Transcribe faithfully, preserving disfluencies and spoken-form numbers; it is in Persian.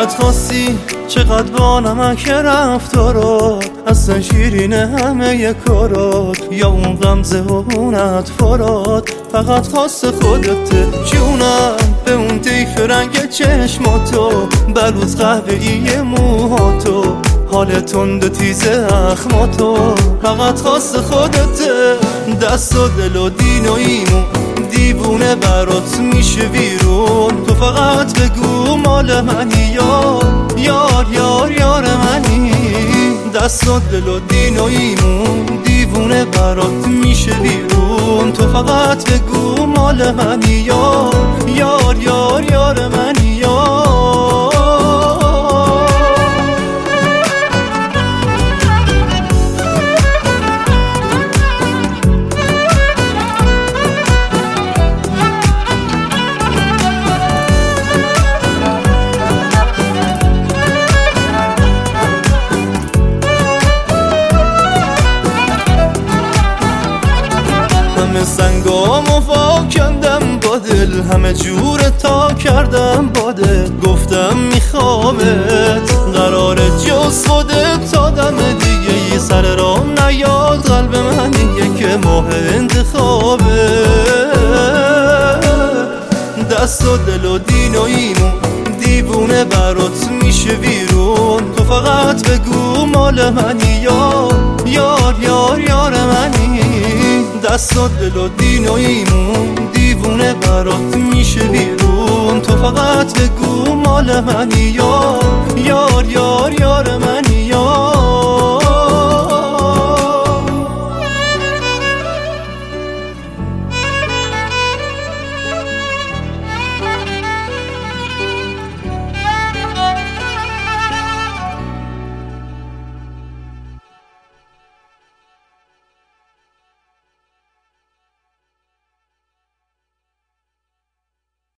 فقط خواستی چقدر با نمک رفتارات، اصلا شیرینه همه کارات، یا اون غمزه و اون اطفارات. فقط خواست خودته جونم به اون طیف رنگ چشماتو، بلوز قهوه‌ای موهاتو، حال تند تیز اخماتو. فقط خواست خودته دست و دل و دین و ایمون، دیوونه برات میشه ویرون. تو فقط بگو مال منی یار یار یار یار منی، دست و دل و دین و ایمون، دیوونه برات میشه ویرون. تو فقط بگو مال منی یار یار یار یار منی یار. همه سنگامو فاکندم با دل، همه جور تا کردم با دل. گفتم میخوامت قرار جز خودت تا دم دیگه ای سر رام نیاد. قلب من میگه که ماه انتخابه، دست و دل و دین و ایمون، دیوونه برات میشه ویرون. تو فقط بگو مال منی یار یار یار یار منی، دست و دل و دین و ایمون، دیوونه برات میشه بیرون. تو فقط بگو مال منی یار